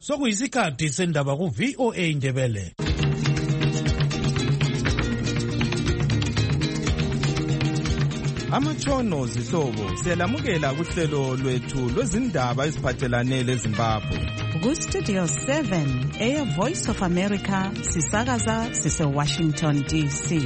sokuyisikhathi sendaba ku-VOA Indebele. Amatshono zihlobo siyalamukela kuhlelo lwethu lwezindaba eziphathelane leZimbabwe. Ku-Studio 7 Air Voice of America sisakaza sise-Washington DC.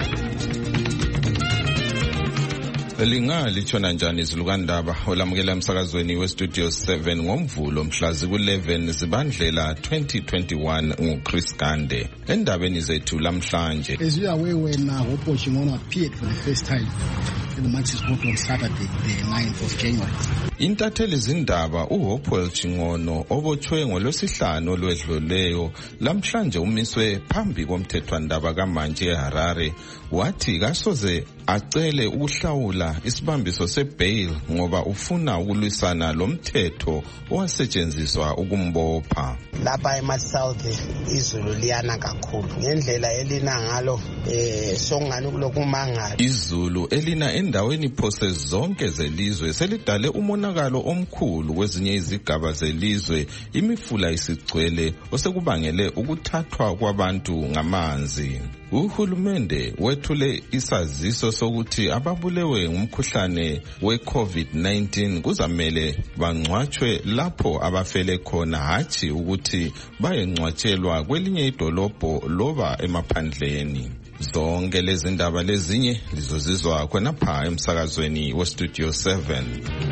Lingalitshona njani izilukandaba olamukela emsakazweni we-Studio 7 ngomvulo mhlazi ku-11 Zibandlela 2021 nguChris Gande. Endabeni zethu lamhlanje. As you are aware, when Hopo Ching'ono appeared for the first time in the Maxis Court on Saturday, the 9th of January. Intatheli zindaba uHopo Ching'ono obotshwe ngolwesihlanu olwedluleyo lamhlanje umiswe phambi komthethwandaba kaMantshi eHarare wathi kasoze acele ukuhlawula isibambiso sebail ngoba ufuna ukulwisana lomthetho owasetshenziswa ukumbopha. Lapha eMasouth izulu liyana kakhulu ngendlela elina ngalo songani kulokumangala. Izulu elina endaweni phose zonke zelizwe selidale umonakalo omkhulu kwezinye izigaba zelizwe, imifula isigcwele osekubangele ukuthathwa kwabantu ngamanzi. Uhulumende wethule isaziso sokuthi ababulewe ngumkhuhlane we-COVID-19 kuzamele bangcwatshwe lapho abafele khona, hathi ukuthi bayengcwatshelwa kwelinye idolobho loba emaphandleni. Zonke lezi ndaba lezinye lizozizwa khonapha emsakazweni we-Studio 7.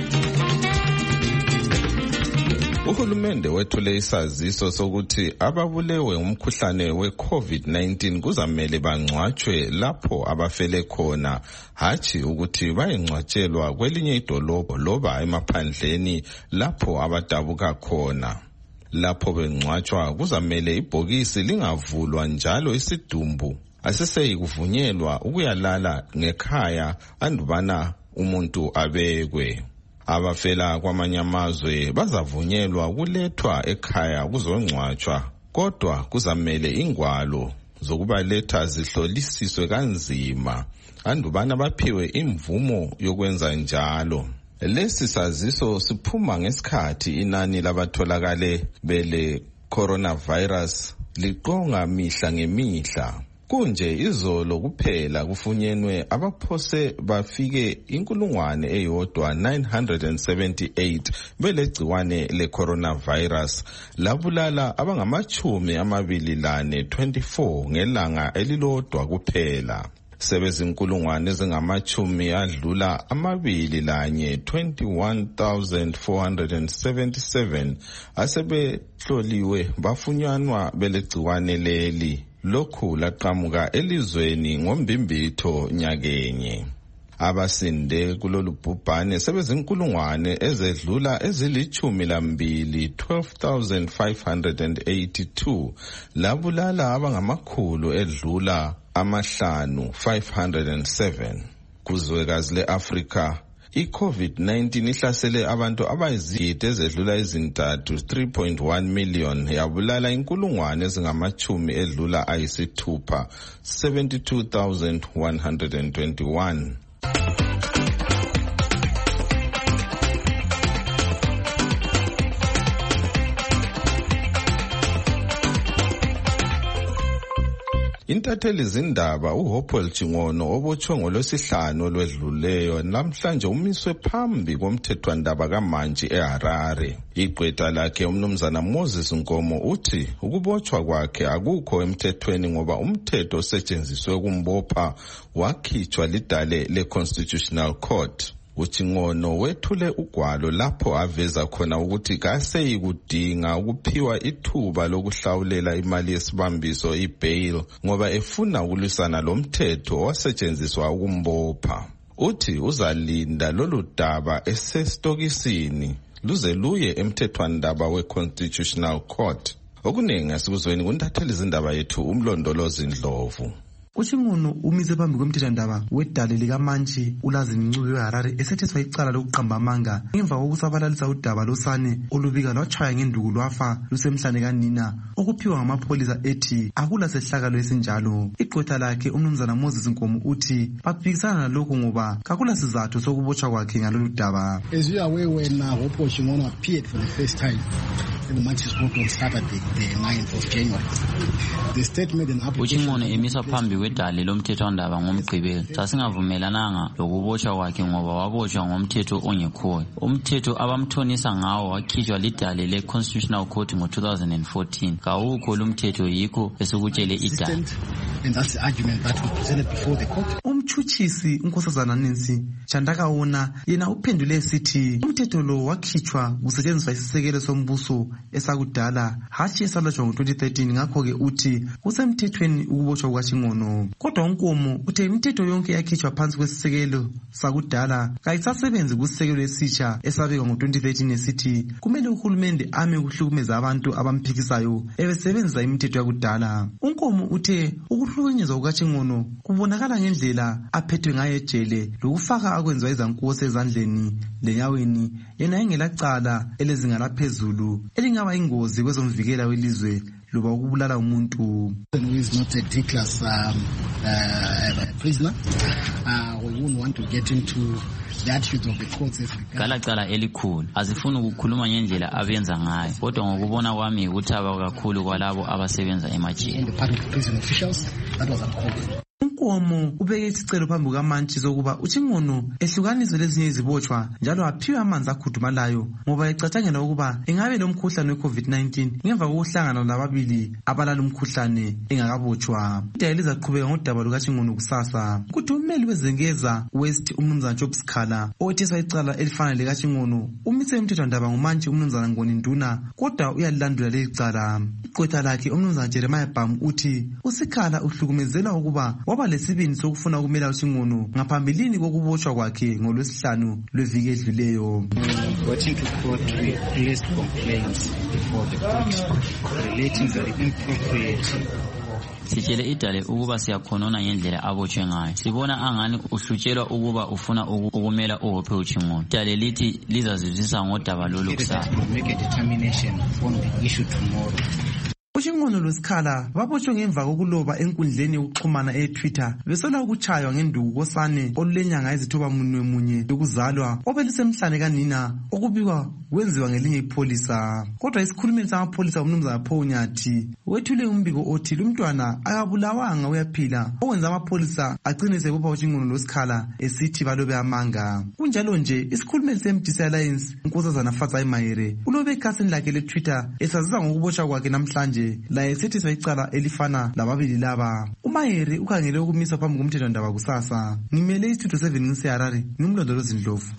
Uhulumende wethule isaziso sokuthi ababulewe umkhuhlane we-COVID-19 kuzamele bangcwatshwe lapho abafele khona, hathi ukuthi bayengcwatshelwa kwelinye idolobho loba emaphandleni lapho abadabuka khona. Lapho bengcwatshwa kuzamele ibhokisi lingavulwa njalo isidumbu aseseyikuvunyelwa ukuyalala ngekhaya andubana umuntu abekwe. Abafela kwamanye amazwe bazavunyelwa kulethwa ekhaya kuzongcwatshwa, kodwa kuzamele ingwalo zokubaletha zihlolisiswe kanzima andubana baphiwe imvumo yokwenza njalo. Lesi saziso siphuma ngesikhathi inani labatholakale bele coronavirus liqonga mihla ngemihla. Kunje izolo kuphela kufunyenwe abaphose bafike 1,978 belegciwane le-coronavirus labulala abangama-24 ngelanga elilodwa kuphela. Sebezinkulungwane ezingamachumi adlula 21,477 asebehloliwe bafunyanwa belegciwane leli. Lokhu laqhamuka elizweni ngombimbitho nyakenye. Abasinde kulolu bhubhane sebezinkulungwane ezedlula ezili-12, 12,582 labulala abangamakhulu edlula 507. Kuzwekazi le-Afrika i-COVID-19 ihlasele abantu abayizigidi ezedlula ezintathu 3.1 million yabulala inkulungwane ezingamachumi edlula ayisithupha 72,121. Intatheli zindaba uHopo Ching'ono obotshwe ngolwesihlanu olwedluleyo namhlanje umiswe phambi komthethwandaba kaMantshi eHarare. Igqwetha lakhe umnumzana Moses Nkomo uthi ukubotshwa kwakhe akukho emthethweni ngoba umthetho osetshenziswe ukumbopha wakhitshwa lidale le-Constitutional Court. UChing'ono wethule ugwalo lapho aveza khona ukuthi kaseyikudinga ukuphiwa ithuba lokuhlawulela imali yesibambiso ibail ngoba efuna ukulwisana lomthetho owasetshenziswa ukumbopha. Uthi uzalinda lolu daba esestokisini luze luye emthethwandaba we-Constitutional Court. Okuningi asikuzweni kuntatheli izindaba yethu uMlondolozi Ndlovu. UChing'ono umise phambi komthethwandaba wedale likaMantshi uLazini Ncube weHarare esethethwa icala lokuqamba amanga ngemva kokusabalalisa udaba losane olubika lwatshaya ngenduku lwafa lusemhlane kanina okuphiwa ngamapholisa ethi akula sehlakalo esinjalo. Igqwetha lakhe umnumzana Moses Nkomo uthi baphikisana nalokhu ngoba kakula sizathu sokubotshwa kwakhe ngalolu daba. As you are aware, when Hopo Ching'ono appeared for the first time and the match is held on Saturday, the 9th of January. The state made an application. Uchingono emisa phambi kwedale lomthethwandaba ngomgqibelo. Sasingavumelananga lokuboshwa kwakhe ngoba waboshwa ngomthetho ongekhoyo. Umthetho abamthonisa ngawo wakhishwa lidale le-Constitutional Court ngo-2014. Kawukho lumthetho yikho esukutshele idale. And that's the argument that we presented before the court. Umtshutshisi uNkosazana Nancy Chandakaona yena uphendule sithi umthetho lo wakhitshwa kusetshenziswa isisekelo sombuso esakudala hatshi esalotshwa ngo-2013 ngakho-ke uthi kusemthethweni ukuboshwa kukaChingono. Kodwa uNkomo uthe imithetho yonke yakhitshwa phansi kwesisekelo sakudala kayisasebenzi kusisekelo esitsha esabekwa ngo-2013 esithi kumele uhulumende ame ukuhlukumeza abantu abamphikisayo ebesebenzisa imithetho yakudala. uNkomo uthe ukuhlukunyezwa kukaChingono kubonakala ngendlela aphethwe ngayo ejele lokufaka akwenziwa izankosi ezandleni lenyaweni yena engelacala elezinga laphezulu elingaba ingozi kwezomvikela welizwe loba ukubulala umuntu. Who is not a D-class prisoner. We wouldn't want to get into the attitudes of the courts. Kalacala elikhulu azifuni ukukhuluma ngendlela abenza ngayo kodwa ngokubona kwami ukuthaba kakhulu kwalabo abasebenza emajele. On the part of the prison officials, that was uncalled. uNkomo ubeke isicelo phambi kukaMantshi sokuba uChingono ehlukaniswe lezinye izibotshwa njalo aphiwe amanzi akhudumalayo ngoba ecatshangela ukuba engabe lomkhuhlane we-COVID-19 ngemva kokuhlangana lababili abalala umkhuhlane engakabotshwa. Idale lizaqhubeka ngodaba lukaChingono kusasa. Kuthi ummeli weZengeza West umnumzana Job Sikhala owethesa icala elifana lekaChingono umise umthethwandaba nguMantshi umnumzana Ngoni Nduna kodwa uyalilandula leli cala. Igqwetha lakhe umnumzana Jeremiah Bam uthi uSikhala uhlukumezela ukuba waba lesibindi sokufuna ukumela uChingono ngaphambilini kokuboshwa kwakhe ngoLwesihlanu lweviki edluleyo. Waiting to court, we placed complaints before the court relating to the inappropriate. Sitshele idale ukuba siyakhonona ngendlela abotshwe ngayo. Sibona angani uhlutshelwa ukuba ufuna ukumela uHophe uChingono. Idale lithi lizazizwisa ngodaba lolu kusasa. Make a determination on the issue tomorrow. uChingono loSikhala babotshwe ngemva kokuloba enkundleni yokuxhumana eTwitter besola ukutshaywa ngenduku kosane olulenyanga ezithoba munye yokuzalwa obelisemhlane kanina okubikwa kwenziwa ngelinye ipholisa. Kodwa isikhulumeli samapholisa umnumzana Phonyathi wethule umbiko othi lumntwana akabulawanga uyaphila okwenza amapholisa agcine sebopha uChingono loSikhala esithi balobe amanga. Kunjalo nje isikhulumeli seMDC Alliance uNkosazana Fatsai Mayere ulobe ekhasini lakhe leTwitter esaziza ngokuboshwa kwakhe namhlanje laye sethiswa icala elifana lababili laba. uMayere ukhangele ukumiswa phambi komthethwandaba kusasa. Ngimele iStudio 7 ngiseHarare ngimlondolozi Ndlovu.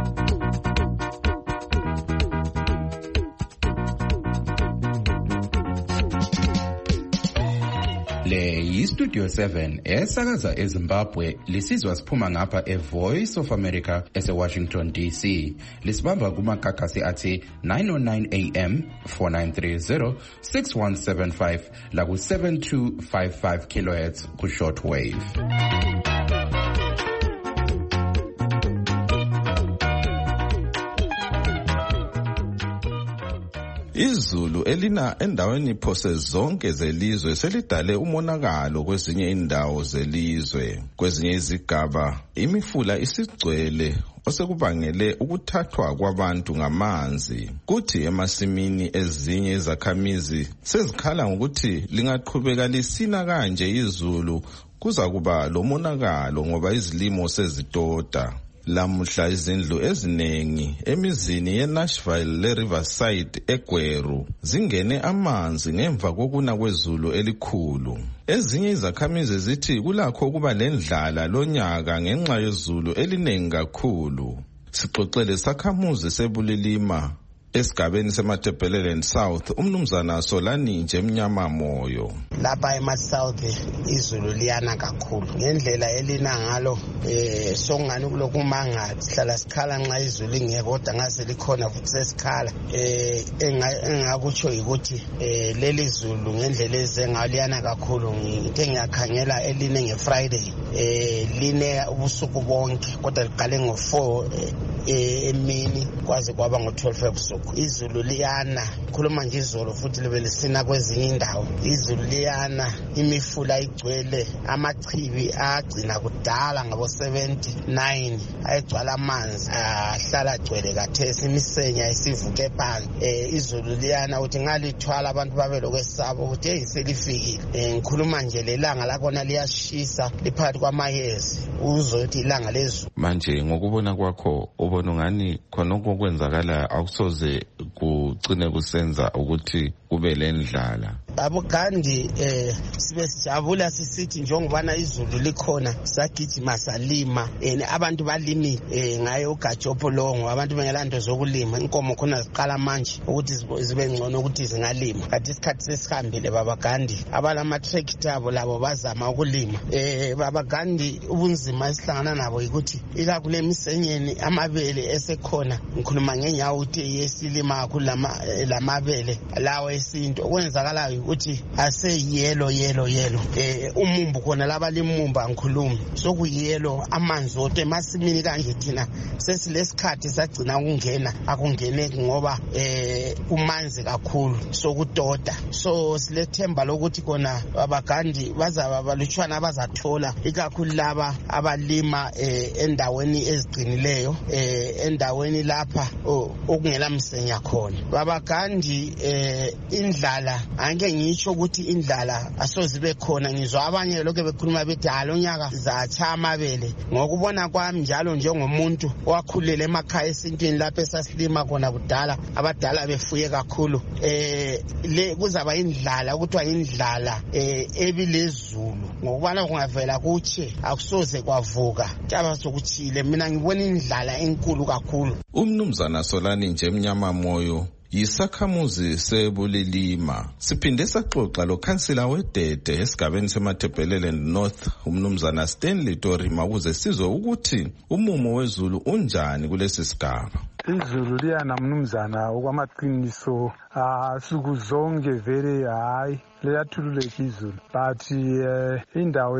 Le yiStudio 7 esakaza eZimbabwe lisizwa siphuma ngapha eVoice of America eseWashington DC. Lisibamba kumakakasi athi 909 AM 4930 6175 la ku 7255 kHz ku shortwave. Izulu elina endaweni phose zonke zelizwe selidale umonakalo kwezinye indawo zelizwe. Kwezinye izigaba imifula isigcwele osekubangele ukuthathwa kwabantu ngamanzi. Kuthi emasimini ezinye izakhamizi sezikhala ngokuthi lingaqhubeka lisina kanje izulu kuza kuba lomonakalo ngoba izilimo sezitoda. Lamuhla izindlu ezinengi emizini yeNashville leRiverside eGweru zingene amanzi ngemva kokuna kwezulu elikhulu. Ezinye izakhamizi zithi kulakho kuba lendlala lonyaka ngenxa yezulu elinengi kakhulu. Sixoxele sakhamuzi sebulilima esigabeni seMatebeleland South umnumzana Solani nje Mnyama Moyo. Lapha eMasouth izulu liyana kakhulu ngendlela elina ngalo songani kulokumanga sihlala sikhala nxa izulu ingeke kodwa ngase likhona futhi sesikhala engakutsho ukuthi leli zulu ngendlela ezengaliyana kakhulu ngithe ngiyakhangela eline ngeFriday line ubusuku bonke kodwa liqale ngo4 emini kwaze kwaba ngo-12 ebusuku. Izulu liyana, khuluma nje izolo futhi libe lisina kwezinye indawo. Izulu liyana, imifula igcwele, amachibi agcina kudala ngabo-79 ayegcwala amanzi ahlala agcwele kathesi, imisenya isivuke phansi. Izulu liyana uthi ngalithwala abantu babe lokwesaba ukuthi hey selifikile. Ngikhuluma nje lelanga lakhona liyashisa liphakathi kwamayezi uzothi ilanga lezulu. Manje ngokubona kwakho ubona ngani khona okwenzakala akusoze kugcine kusenza ukuthi kube lendlala? Abogandi sibe sijabula sisithi njengobana izulu likhona sagijima salima abantu balimile ngaye uGajopo longo abantu bengelanto zokulima inkomo khona ziqala manje ukuthi zibe ngcono ukuthi zingalima kanti isikhathi sesihambile babagandi abalama tractor abo labo bazama ukulima babagandi ubunzima esihlangana nabo ukuthi ila kule misenyeni amabele esekhona ngikhuluma ngenyawo ukuthi yesilima kakhulu lamabele lawo esinto okwenzakalayo ukuthi ase yellow umumbu khona laba limumba ngikhuluma sokuyelo amanzi ote masimini kanje thina sesilesikhathi sagcina ukungena akungene ngoba umanzi kakhulu sokudoda so silethemba lokuthi kona abagandi bazaba balutshwana abazathola ikakhulu laba abalima endaweni ezigcinileyo endaweni lapha okungela msenya khona babagandi indlala angeke ngisho ukuthi indlala asozibe khona ngizwa abanye lokho bekhuluma bethi halonyaka zatsha amabele ngokubona kwami njalo njengomuntu owakhulele emakhaya esintwini lapho esasilima khona kudala abadala befuye kakhulu le kuzaba indlala ukuthiwa indlala ebilezulu ngokubana kungavela kutshe akusoze kwavuka taba sokuthile mina ngibona indlala enkulu kakhulu. Umnumzana Solani nje Mnyama Moyo yisakhamuzi sebulilima siphinde saxoxa lo khansila wedede esigabeni seMatabeleland North umnumzana Stanley Torima ukuze sizwe ukuthi umumo wezulu unjani kulesi sigaba. Izulu liyana mnumzana okwamaqiniso suku zonke vele hayi liyathululeka izulu but indawo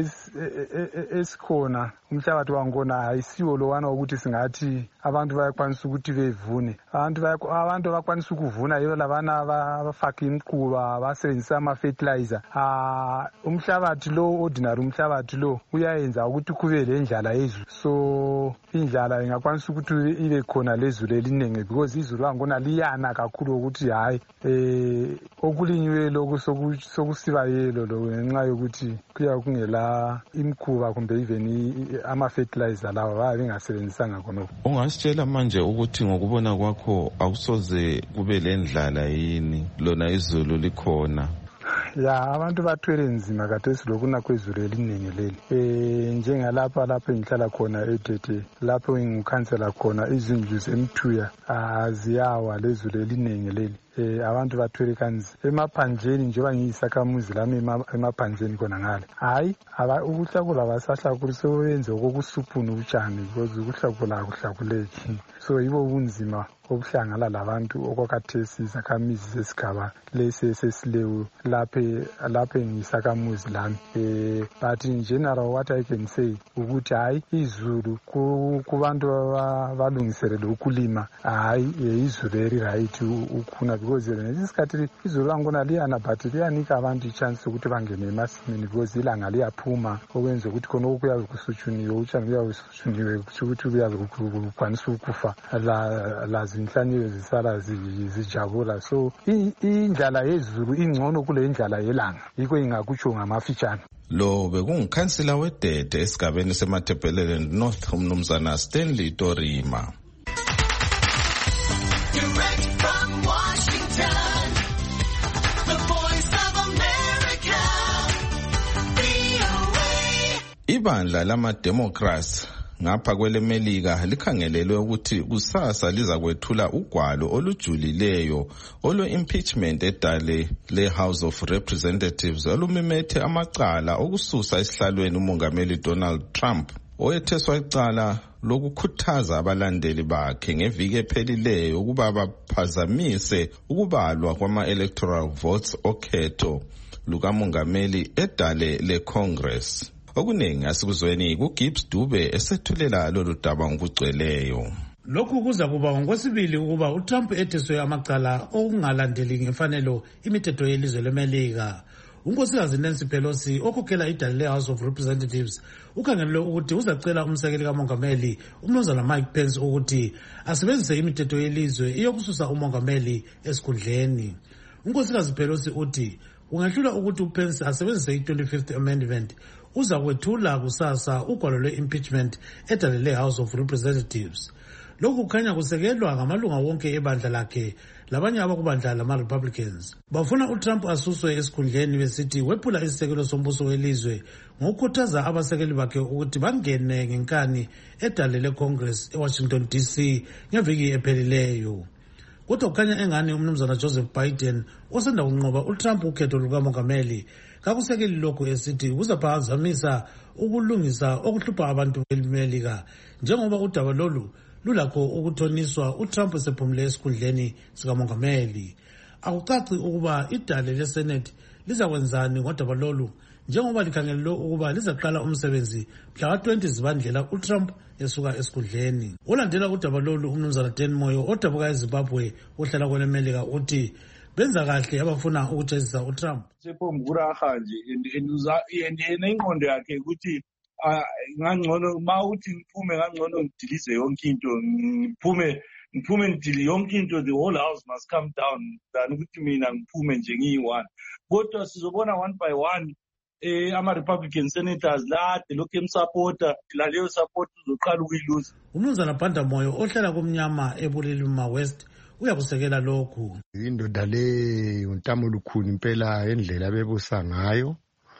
esikhona umhlabathi wangona ayisiwo lowana ukuthi singathi abantu bayakwanisa ukuthi bevune abantu bakwanisa ukuvuna yibo labana abafaka imquba basebenzisa ama-fertilizer umhlabathi lo ordinary umhlabathi lo uyayenza ukuthi kube lendlala yezulu so indlala ingakwanisa ukuthi ibe khona lezulu eliningi because izulu wangona liyana kakhulu ukuthi hayi okulinyiwe lokho sokusiba yelo lo ngenxa yokuthi kuya kungela imkhuba kumbe even ama-fertilizer lawa babe bengasebenzisanga khonokho. Ungasitshela manje ukuthi ngokubona kwakho awusoze kube lendlala yini lona izulu likhona? Ya abantu bathwele nzima kathesi lokuna kwezulu eliningi leli njengalapha engihlala khona eDede lapho ngikhansela khona izindlu zemthuya ziyawa lezulu eliningi leli abantu bathwele kanzi emaphandleni njengoba ngiyisakhamuzi lami emaphandleni khona ngale hayi ukuhlakula basahlakula sebenze okokusuphuna utshani because ukuhlakula akuhlakuleki so yibo ubunzima obuhlangana labantu okwakhathesi izakhamizi zesigaba lesi esesileyo lapho ngiyisakhamuzi lami but in general what I can say ukuthi hayi izulu kubantu balungiselele ukulima hayi izulu eri-right ukhuna because ngesikhathi izulu langona liyana but liyanika abantu ichance ukuthi bangene emasimini because ilanga liyaphuma okwenza ukuthi khona okuyabe kusuthuniwe utshani buyabe busuthuniwe ukuthi kuyabe kukwanisa ukufa inhlanyelo zisala zijabula so indlala yezulu ingcono kule indlala yelanga yikho ingakutsho ngamafitshane. Lo bekungikhansila wedede esigabeni seMatabeleland North umnumzana Stanley Torima. Ibandla lama-Democrats ngapha kwelemelika likhangelelwe ukuthi kusasa liza kwethula ugwalo olujulileyo olwe-impeachment edale le-House of Representatives olumimethe amacala okususa esihlalweni umongameli Donald Trump oyetheswa icala lokukhuthaza abalandeli bakhe ngeviki ephelileyo ukuba baphazamise ukubalwa kwama-electoral votes okhetho lukamongameli edale le-Congress. Okuningi asikuzweni kuGibbs Dube esethulela lolu daba ngokugcweleyo. Lokhu kuza kuba ngokwesibili ukuba uTrump etheswe amacala okungalandeli ngemfanelo imithetho yelizwe leMelika. uNkosikazi Nancy Pelosi okhokhela idale le-House of Representatives ukhangelele ukuthi uzacela umsekeli kamongameli umnumzana Mike Pence ukuthi asebenzise imithetho yelizwe iyokususa umongameli esikhundleni. uNkosikazi Pelosi uthi kungahlula ukuthi uPence asebenzise i-25th Amendment uza kwethula kusasa ugwalo lwe-impeachment edale le-House of Representatives. Lokhu kukhanya kusekelwa ngamalunga wonke ebandla lakhe labanye abakubandla lama-Republicans. Bafuna uTrump asuswe esikhundleni besithi wephula isisekelo sombuso welizwe ngokukhuthaza abasekeli bakhe ukuthi bangene ngenkani edale le-Congress eWashington DC ngeviki ephelileyo. Kodwa kukhanya engani umnumzana Joseph Biden osanda kunqoba uTrump ukhetho lukamongameli kakusekeli lokhu esithi kuzaphazamisa ukulungisa okuhlupha abantu beMelika njengoba udaba lolu lulakho ukuthoniswa uTrump esephumule esikhundleni sikamongameli. Akucaci ukuba idale leSenate lizakwenzani ngodaba lolu njengoba likhangelelwe ukuba lizaqala umsebenzi mhla ka-20 Zibandlela uTrump esuka esikhundleni. Olandela udaba lolu umnumzana Dan Moyo odabuka eZimbabwe ohlala kweleMelika uthi benza kahle abafuna ukujezisa uTrump. Sephomukuraha nje yena ingqondo yakhe ukuthi ngangcono mawuthi ngiphume ngangcono ngidilize yonke into ngiphume ngidili yonke into, the whole house must come down than ukuthi mina ngiphume nje ngiyi-one. Kodwa sizobona one by one ama-Republican senators lade lokhu emsupporta laleyo support uzoqala ukuyiluza. umnumzana Banda Moyo ohlala kumnyama eBulilima West uyakusekela lokhu. Indoda le untamo lukhulu impela endlela abebusa ngayo.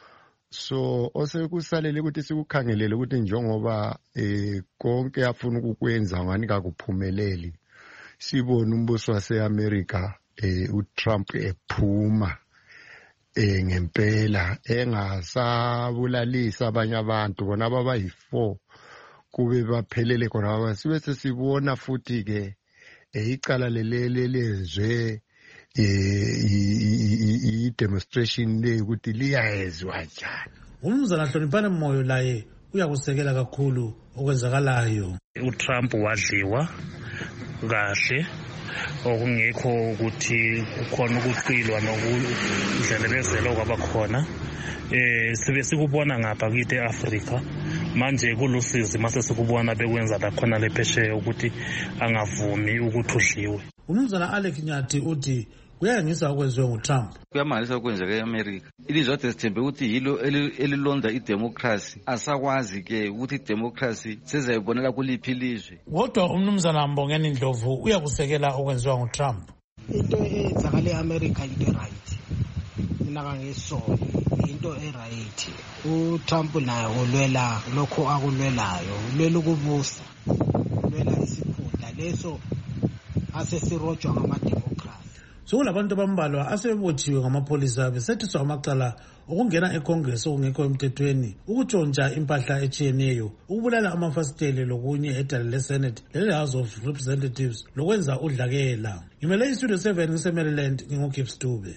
So osekusalele ukuthi sikukhangelele ukuthi njengoba konke afuna ukukwenza ngani kakuphumeleli. Sibona umbuso waseAmerica uTrump ephuma ngempela engasabulalisa abanye abantu bona abayi4 kube baphelele khona sibe sesibona futhi ke icala lelezwe i-demonstration le ukuthi liyayezwa njani. umnumzana Hloniphane Moyo laye uyakusekela kakhulu okwenzakalayo. uTrump wadliwa kahle okungekho ukuthi kukhona ukuqilwa nokudlelezela kwabakhona. Sibe sikubona ngapha kithi eAfrika manje kulusizi mase sikubona bekwenza lakhona lephesheya ukuthi angavumi ukuthi udliwe. umnumzana Alec Nyathi uthi kuyangisa okwenziwe nguTrump. Kuyamangalisa okwenzeka eAmerica. Ilizwe sithembe ukuthi yilo elilonda idemocracy. Asakwazi ke ukuthi idemocracy sezayibonela kuliphi ilizwe. Kodwa umnumzana Mbongeni Ndlovu uyakusekela okwenziwa nguTrump. Into eyenzakala eAmerica into right. Mina kangesona into right. uTrump naye ulwela lokho akulwelayo, ulwela ukubusa, ulwela isikhundla leso asesirojwa ngamademocracy. Sokulabantu abambalwa asebebotshiwe ngamapholisa besethiswa amacala okungena eCongress okungekho emthethweni, ukutshontsha impahla etshiyeneyo, ukubulala amafasiteli lokunye edale leSenate lele-House of Representatives lokwenza udlakela. Ngimele iStudio 7 ngiseMaryland nginguGibbs Dube.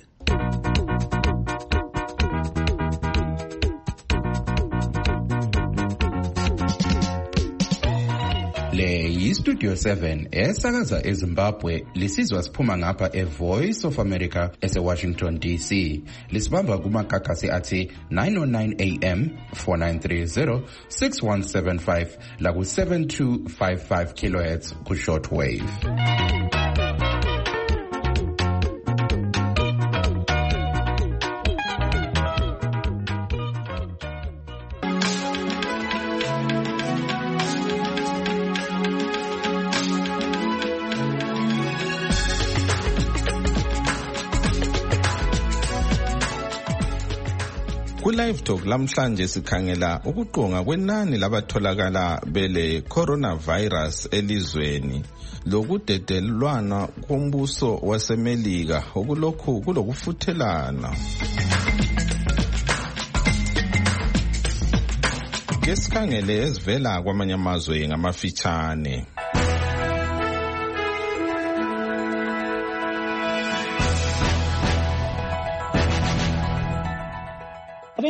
Le yiStudio 7 esakaza eZimbabwe lisizwa siphuma ngapha eVoice of America eseWashington DC. Lisibamba kumakhakhasi athi 909 AM 4930 6175 la ku 7255 kHz ku shortwave. Ku-Live Talk lamhlanje sikhangela ukuqonga kwenani labatholakala bele coronavirus elizweni lokudedelwana kombuso waseMelika okulokhu kulokufuthelana. Ke sikhangele ezivela kwamanye amazwe ngamafitshane.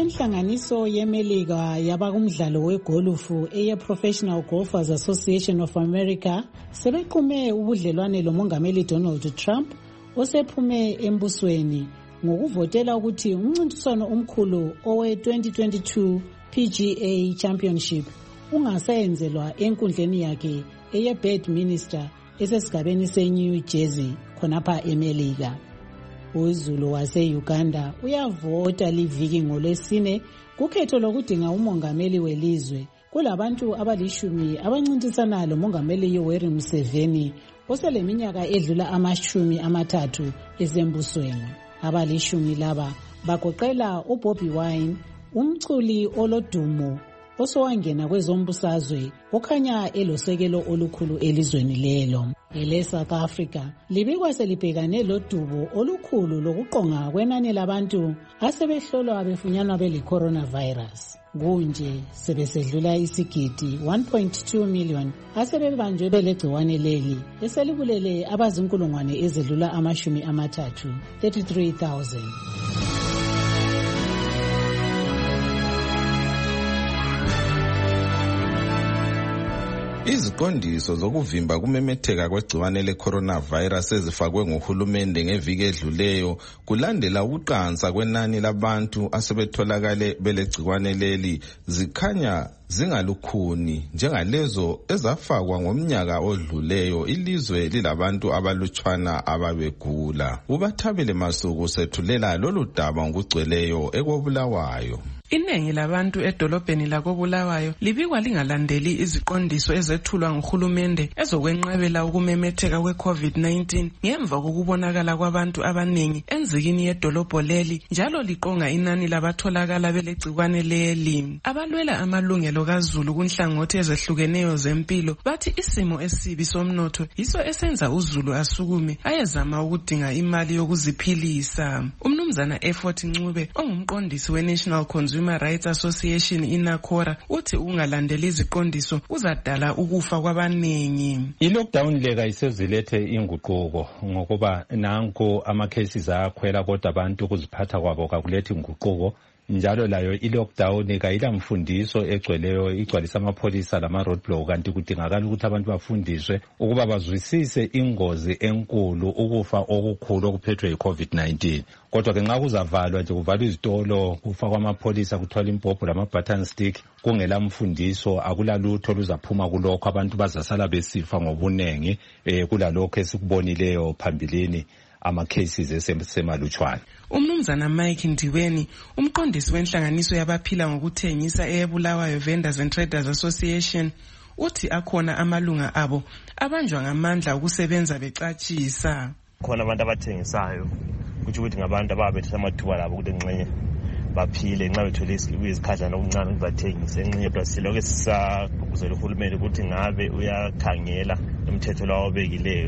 Inhlanganiso yeMelika yabakumdlalo wegolufu eye-Professional Golfers Association of America sebequme ubudlelwane lomongameli Donald Trump osephume embusweni ngokuvotela ukuthi umncintiswano omkhulu owe-2022 PGA Championship ungasayenzelwa enkundleni yakhe eye-Bedminster esesigabeni se-New Jersey khonapha eMelika. UZulu wase-Uganda uyavota liviki ngolwesine kukhetho lokudinga umongameli welizwe. Kulabantu abalishumi abancintisana lomongameli Yoweri Museveni oseleminyaka edlula 30 esembusweni. Abalishumi laba bagoqela uBobby Wine, umculi olodumo osowangena kwezombusazwe okhanya elosekelo olukhulu elizweni lelo. EleSouth Africa libikwa selibhekane lodubo olukhulu lokuqonga kwenani labantu asebehlolwa befunyanwa bele-coronavirus. Kunje sebesedlula isigidi 1.2 million asebebanjwe belegciwane leli eselibulele abazinkulungwane ezedlula 33,000. Iziqondiso zokuvimba kumemetheka kwegciwane le-coronavirus ezifakwe nguhulumende ngeviki edluleyo kulandela ukuqansa kwenani labantu asebetholakale belegciwane leli zikhanya zingalukhuni njengalezo ezafakwa ngomnyaka odluleyo ilizwe lilabantu abalutshwana ababegula. uBathabile Masuku sethulela lolu daba ngokugcweleyo ekobulawayo. Iningi labantu edolobheni lakoBulawayo libikwa lingalandeli iziqondiso ezethulwa nguhulumende ezokwenqabela ukumemetheka kwe-COVID-19 ngemva kokubonakala kwabantu abaningi enzikini yedolobho leli njalo liqonga inani labatholakala belegciwane leli. Abalwela amalungelo kaZulu kunhlangothi ezehlukeneyo zempilo bathi isimo esibi somnotho yiso esenza uZulu asukume ayezama ukudinga imali yokuziphilisa. Umnumzana Effort Ncube ongumqondisi we-National Consumer Rights Association iNACORA uthi ungalandeli iziqondiso uzadala ukufa kwabaningi. I-lockdown leka isezilethe inguquko ngokuba nanku ama-cases ayakhwela kodwa abantu ukuziphatha kwabo kakulethi inguquko. Njalo layo i-lockdown kayila mfundiso egcweleyo igcwalisa amapholisa lama-roadblock kanti kudingakala ukuthi abantu bafundiswe ukuba bazwisise ingozi enkulu ukufa okukhulu okuphethwe yi-COVID-19. Kodwa ke nxa kuzavalwa nje kuvalwa izitolo kufakwa amapholisa kuthola impompo lama-button stick kungela mfundiso akulalutho luzaphuma kulokho abantu bazasala besifa ngobunengi kulalokho esikubonileyo phambilini ama-cases esemalutshwana. Umnumzana Mike Ndiweni umqondisi wenhlanganiso yabaphila ngokuthengisa eyeBulawayo Vendors and Traders Association uthi akhona amalunga abo abanjwa ngamandla ukusebenza becatshisa. Khona abantu abathengisayo kuthi ukuthi ngabantu ababethatha amathuba labo ukuthi engxenye baphile nxa bethole izikhadlana okuncane ukuthi bathengise engxenye plasiloko esisagqugquzela uhulumende ukuthi ngabe uyakhangela imithetho lawo obekileyo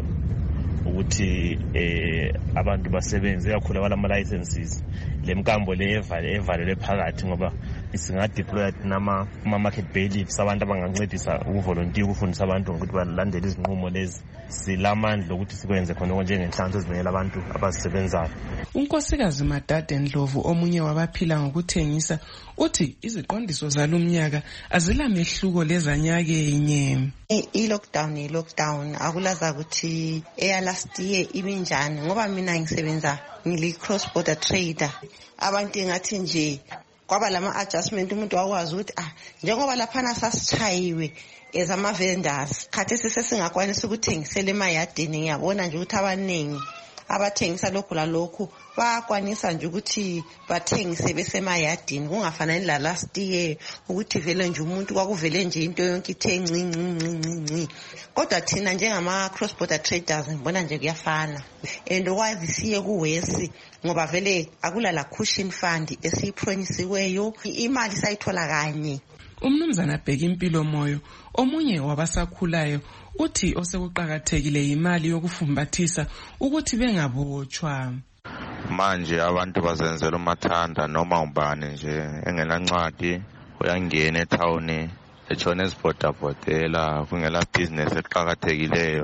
ukuthi abantu basebenze kakhulu abalama-licenses lemkambo le evalelwe phakathi ngoba singadeploya nama-market bailiffs abantu abangancedisa ukuvolontiya ukufundisa abantu ngokuthi balandele izinqumo lezi. Silamandla ukuthi sikwenze khonoko njengenhlanganiso ezimele abantu abazisebenzayo. uNkosikazi Madade Ndlovu omunye wabaphila ngokuthengisa uthi iziqondiso zalumnyaka azilamehluko lezanyakenye. I-lockdown akulaza ukuthi last year ibinjani ngoba mina ngisebenza ngili-cross border trader. Abantu engathi nje kwaba lama-adjustment umuntu wakwazi ukuthi njengoba laphana sasichayiwe ezama-vendors khathesi sesingakwanisa ukuthengisela emayadini. Ngiyabona nje ukuthi abaningi abathengisa lokhu lalokhu bayakwanisa nje ukuthi bathengise besemayadini kungafanani la last year ukuthi vele nje umuntu kwakuvele nje into yonke ithe nci. Kodwa thina njengama-cross border traders ngibona nje kuyafana and okwazi siye kuwesi ngoba vele akulala cushion fund esiyipromisisiweyo imali sayithola kanye. Umnumzana Bhekimpilo Moyo omunye wabasakhulayo uthi osekuqakathekile imali yokufumbathisa ukuthi bengabotshwa. Manje abantu bazenzela umathanda noma ubani nje engenancwadi uyangena ethawuni etshona ezibhodabhodela kungela business eqakathekileyo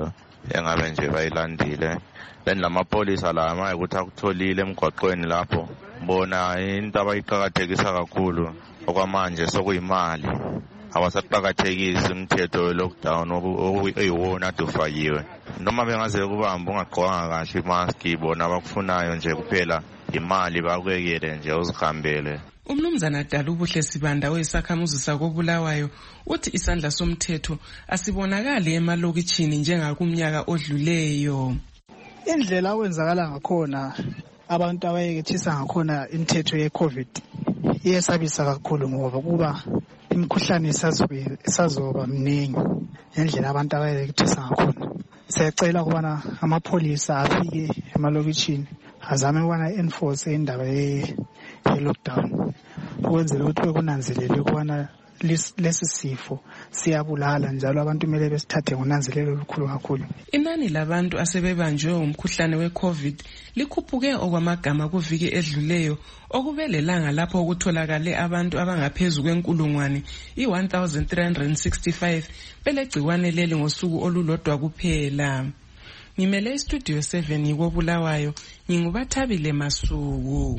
engabe nje bayilandile. Then lamapolisa la manje ukuthi akutholile emgwaqweni lapho bona into abayiqhakathekisa kakhulu okwamanje sokuyimali. Awasaqhakathekisi umthetho we-lockdown oyiwona adufakiwe. Noma bengaze kubamba ungaqhokanga kahle imask bona abakufunayo nje kuphela imali bakwekele nje uzihambele. Umnumzana Dalubuhle Sibanda oyisakhamuzi sakobulawayo uthi isandla somthetho asibonakali emalokitshini njengakumnyaka odluleyo. Indlela okwenzakala ngakhona abantu abayekethisa ngakhona imithetho ye-COVID iyesabisa kakhulu ngoba kuba imikhuhlane isazoba mningi ngendlela abantu abayekethisa ngakhona. Siyacela ukubana amapholisa afike emalokitshini azame ukubana enforce indaba ye-lockdown ukwenzela ukuthi bekunanzelele ukubana lesi sifo siyabulala njalo abantu kumele besithathe ngonanzelelo olukhulu kakhulu. Inani labantu asebebanjwe umkhuhlane we-COVID likhuphuke okwamagama kuviki edluleyo okubelelanga lapho ukutholakale abantu abangaphezu kwenkulungwane i-1365 belegciwane leli ngosuku olulodwa kuphela. Ngimele istudio 7 yikobulawayo ngingubathabile Masuku.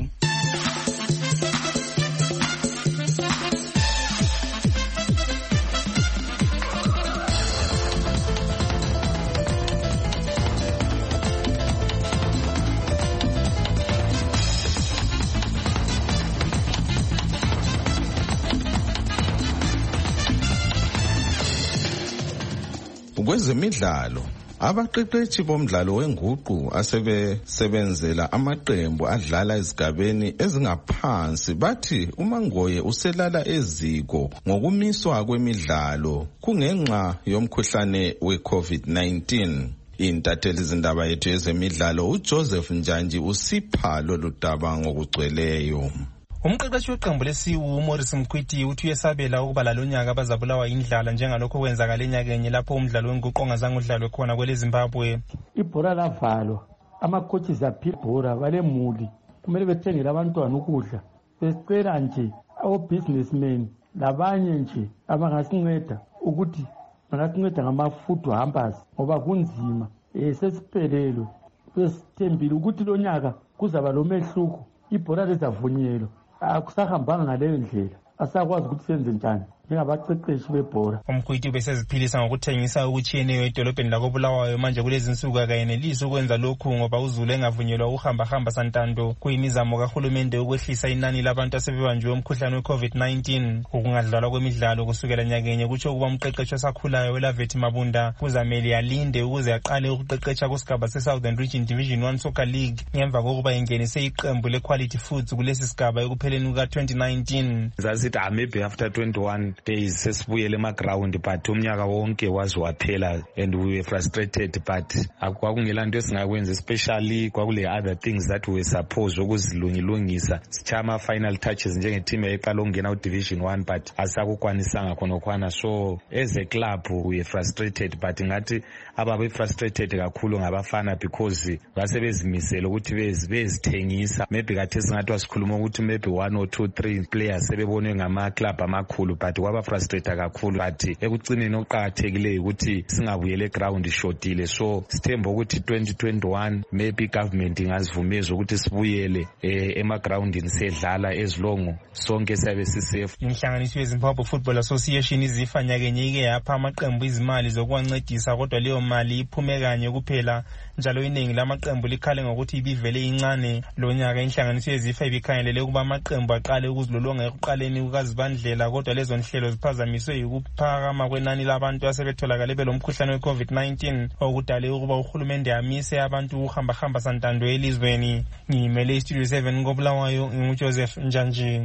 Kwezemidlalo, abaqeqetshi bomdlalo wenguqu asebesebenzela amaqembu adlala ezigabeni ezingaphansi bathi uMangoye uselala eziko ngokumiswa kwemidlalo kungenxa yomkhuhlane we-COVID-19. Intatheli izindaba yethu yezemidlalo uJoseph Njanji usipha lolu daba ngokugcweleyo. Umqeqeshi weqembu lesiwu Morris Mkhwiti uthi uyesabela ukuba lalonyaka bazabulawa indlala njengalokho kwenzakala enyakenye lapho umdlalo wenguqu ongazange udlalwe khona kwele Zimbabwe. Ibhora lavalwa, ama-coaches aphibhora balemuli kumele bethengele abantwana ukudla. Besicela nje abo-businessmen labanye nje abangasinceda ukuthi bangasinceda ngama-food hampers ngoba kunzima. Sesiphelelwe besithembile ukuthi lo nyaka kuzaba lo mehluko, ibhora lizavunyelwa. Akusahambanga ngaleyo ndlela, asakwazi ukuthi senze njani njengabaqeqeshi bebhora. Umkhwiti beseziphilisa ngokuthengisa okutshiyeneyo edolobheni lakobulawayo manje kulezi insuku akayenelisi ukwenza lokhu ngoba uZulu engavunyelwa ukuhamba santando. Kuyimizamo kahulumende ukwehlisa inani labantu asebebanjwe umkhuhlane we-COVID-19. Ukungadlalwa kwemidlalo kusukela nyakenye kutsho ukuba umqeqeshi osakhulayo weLavethi Mabunda kuzamele alinde ukuze aqale ukuqeqesha kusigaba se-Southern Region Division 1 Soccer League ngemva kokuba engenise iqembu le-Quality Foods kulesi sigaba ekupheleni kuka-2019. Zasithi maybe after 21 days sesibuyele emaground but umnyaka wonke waze waphela and we were frustrated but akwakungelanto esingakwenza especially kwakule other things that we were supposed ukuzilungilungisa sichama final touches njenge team eqala ukungena ku Division 1 but asakukwanisanga khonokwana. So as a club we were frustrated but ngathi ababe frustrated kakhulu ngabafana because basebezimisela ukuthi bezithengisa. Maybe kathi singathi wasikhuluma ukuthi maybe 1 or 2 3 players sebebonwe ngama club amakhulu but kwaba frustrated kakhulu but ekucineni oqhakathekileyo ukuthi singabuyele ground shotile. So sithemba ukuthi 2021 maybe government ingazivumeza ukuthi sibuyele emagroundini sedlala as long sonke sabe sisafe. Inhlanganiso yeZimbabwe Football Association izifa nyakenye ike yapha amaqembu izimali zokwancedisa kodwa leyo mali iphume kanye kuphela njalo iningi lamaqembu likhale ngokuthi ibivele incane. Lo nyaka inhlanganiso yezifa ibikhangelele ukuba amaqembu aqale ukuzilolonga ekuqaleni kukazibandlela kodwa lezo nhlelo ziphazamiswe ukuphakama kwenani labantu asebetholakale belomkhuhlane we-COVID-19 okudale ukuba uhulumende amise abantu ukuhamba santando elizweni. Ngimele istudio 7 ngobulawayo nginguJoseph Njanji.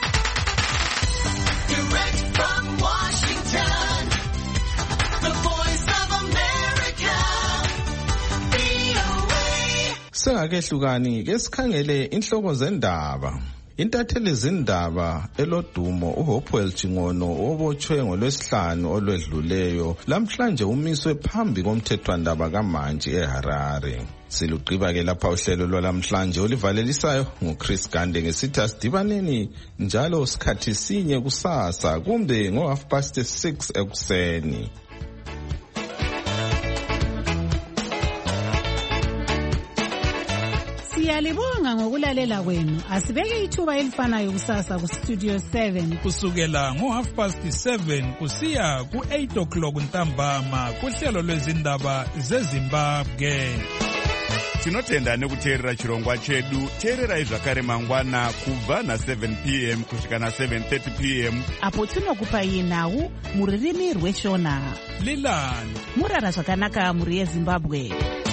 Sengakehlukani ke sikhangele inhloko zendaba. Intatheli zindaba elodumo uHopewell Chingono obotshwe ngolwesihlanu olwedluleyo lamhlanje umiswe phambi komthethwandaba kaManji eHarare. Siluqiba ke lapha uhlelo lwalamhlanje olivalelisayo nguChris Gande ngesithi asidibaneni njalo sikhathi sinye kusasa kumbe ngo 6:30 ekuseni. Siyalibonga ngokulalela kwenu. Asibeke ithuba elifanayo kusasa ku Studio 7 kusukela ngo7:30 kusiya ku8 ntambama kuhlelo lwezindaba zeZimbabwe. Tinotenda nekuteerera chirongwa chedu. Teererai zvakare mangwana kubva na7 p.m. kusvika na7:30 p.m. apo tinokupai nhau muririmi rweshona. Lilani murara zvakanaka muri yeZimbabwe.